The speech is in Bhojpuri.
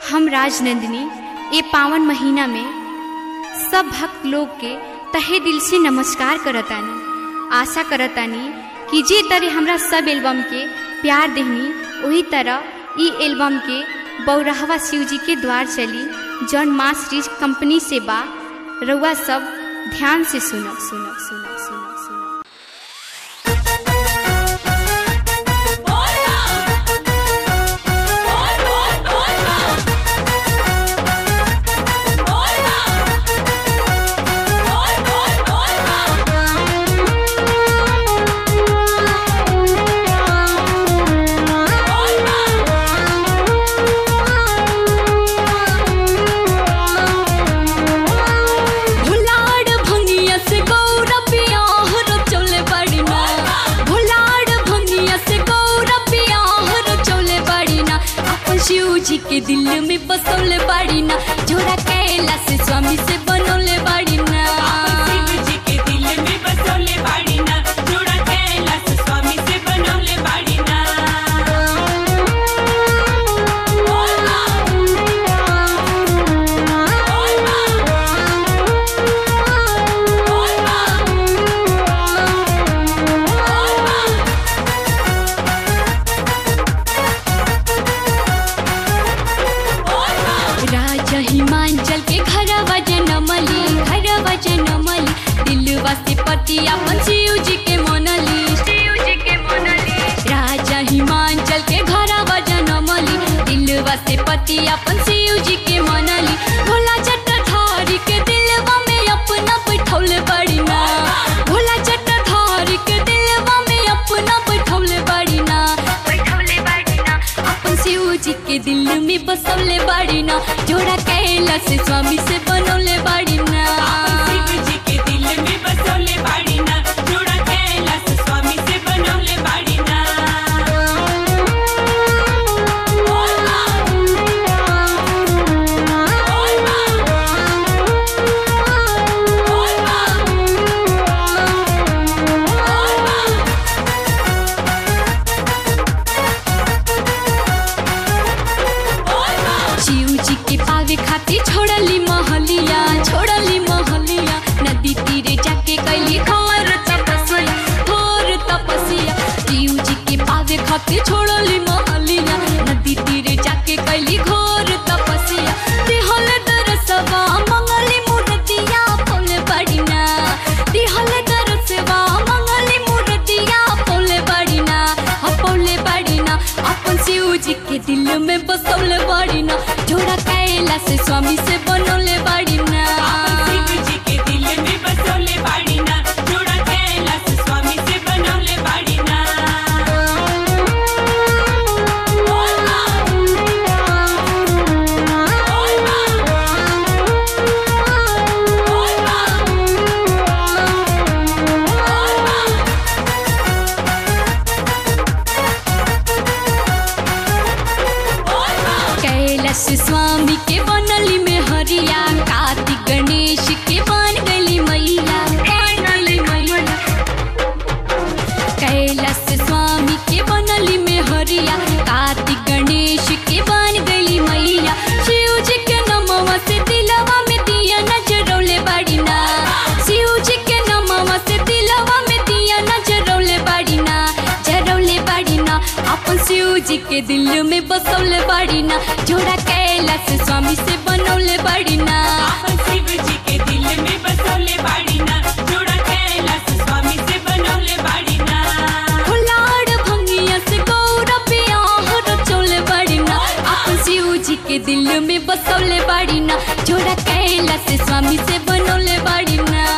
हम राजनंदिनी ये पावन महीना में सब भक्त लोग के तहे दिल से नमस्कार करतानी। आशा करतानी कि जे तरह हमरा सब एल्बम के प्यार देहनी वही तरह ई एल्बम के बौराहवा शिव जी के द्वार चली जौन माँ श्री कंपनी से बा। रउआ सब ध्यान से सुनो सुनो सुनो सुनो सुनो। शिव जी के दिल में बसौले बाड़ी ना, जोड़ा कैलाश स्वामी से बनौले बाड़ी ना। शिव जी के दिल में बसौले बाड़ी ना, जोड़ा कैलाश स्वामी से बनौले बाड़ी ना। राजा हिमांचल के घरवा जनमली दिलवा से पति अपन शिव जी के मनली। राजा हिमांचल के घरवा जनमली दिलवा से पति अपन शिव जी के मनली। भोला जटाधारी के दिलवा में अपना बैठौले बाड़ी ना, भोला जटाधारी के दिलवा में अपना बैठौले बाड़ी ना। अपन शिव जी के दिल में बसौले बाड़ी ना, जोड़ा कैलाश स्वामी से बनौले बाड़ी ना। शिव जी के दिल में बसौले बाड़ी ना, जोड़ा कैलाश स्वामी से बनौले बाड़ी ना। शिव जी के पावे खातिर छोड़ली महलिया नदी तीरे जाके कैली घोर तपस्या। शिव जी के पावे खातिर छोड़ली महलिया नदी तीरे जाके कैली घोर तपस्या। दिहल दरसवा मंगली मूर्तिया पौले बाड़ी ना, दिहल दरसवा मंगली मूर्तिया पौले बाड़ी ना, पौले बाड़ी ना। अपन शिव जी के दिल में बसौले बाड़ी ना, जोड़ा कैलाश स्वामी से बनौले बाड़ी ना। शिव जी के दिल में बसौले बाड़ी ना, जोड़ा कैलाश स्वामी से बनौले बाड़ी ना। कैलाश स्वामी के बनली में हरिया, कार्तिक गणेश के बन गली मैया। कैलाश स्वामी के बनली में हरिया, कार्तिक गणेश के बन गली मैया। शिव जी के नमवा से दिलवा में दिया नजरौले बाड़ी ना, शिव जी के नमवा से दिलवा में दिया नजरौले बाड़ी ना, जरौले बाड़ी ना। अपन शिव जी के दिल में बसौले बाड़ी ना, जोड़ा कैलाश स्वामी से बनौले बाड़ी ना। शिव जी के दिल में बसौले बाड़ी ना, जोड़ा कैलाश स्वामी से बनौले बाड़ी ना। फुलाड़ भंगिया से गौरबिया रचौले बाड़ी ना, अपन शिव जी के दिल में बसौले बाड़ी ना, जोड़ा कैलाश स्वामी से बनौले बाड़ी ना।